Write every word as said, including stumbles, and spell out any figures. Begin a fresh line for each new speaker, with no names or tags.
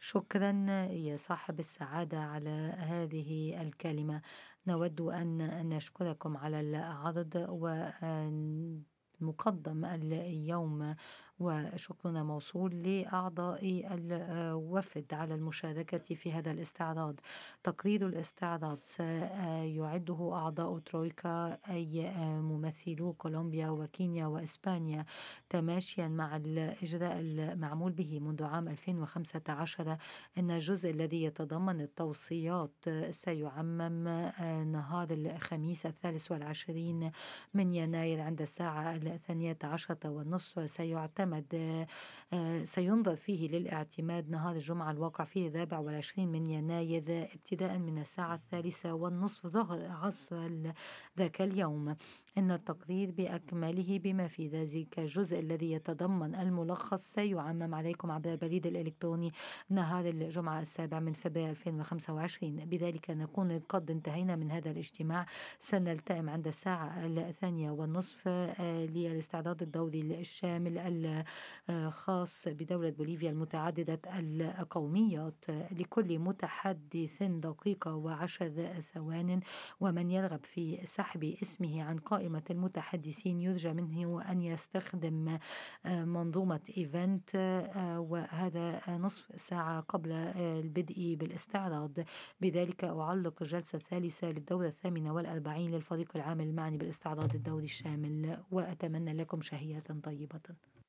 شكرا يا صاحب السعادة على هذه الكلمة. نود أن نشكركم على العرض ومقدم اليوم، وشكرنا موصول لأعضاء الوفد على المشاركة في هذا الاستعراض. تقرير الاستعراض سيعده أعضاء ترويكا أي ممثلو كولومبيا وكينيا وإسبانيا، تماشيا مع الإجراء المعمول به منذ عام ألفين وخمسة عشر. أن الجزء الذي يتضمن التوصيات سيعمم نهار الخميس الثالث والعشرين من يناير عند الساعة الثانية عشرة والنصف. سيعتمد سينظر فيه للاعتماد نهار الجمعة الواقع فيه الرابع والعشرين من يناير ابتداء من الساعة الثالثة والنصف ظهر عصر ذاك اليوم. إن التقرير بأكمله بما في ذلك الجزء الذي يتضمن الملخص سيعمم عليكم عبر البريد الإلكتروني نهار الجمعة السابع من فبراير ألفين وخمسة وعشرين. بذلك نكون قد انتهينا من هذا الاجتماع. سنلتئم عند الساعة الثانية والنصف للاستعداد الدوري الشامل الخاص بدولة بوليفيا المتعددة القوميات. لكل متحدث دقيقة وعشر ثوان، ومن يرغب في سحب اسمه عن قائمة المتحدثين يرجى منه أن يستخدم منظومة إيفنت، وهذا نصف ساعة قبل البدء بالاستعراض. بذلك أعلق الجلسة الثالثة للدورة الثامنة والأربعين للفريق العام المعني بالاستعراض الدوري الشامل، وأتمنى لكم شهية طيبة.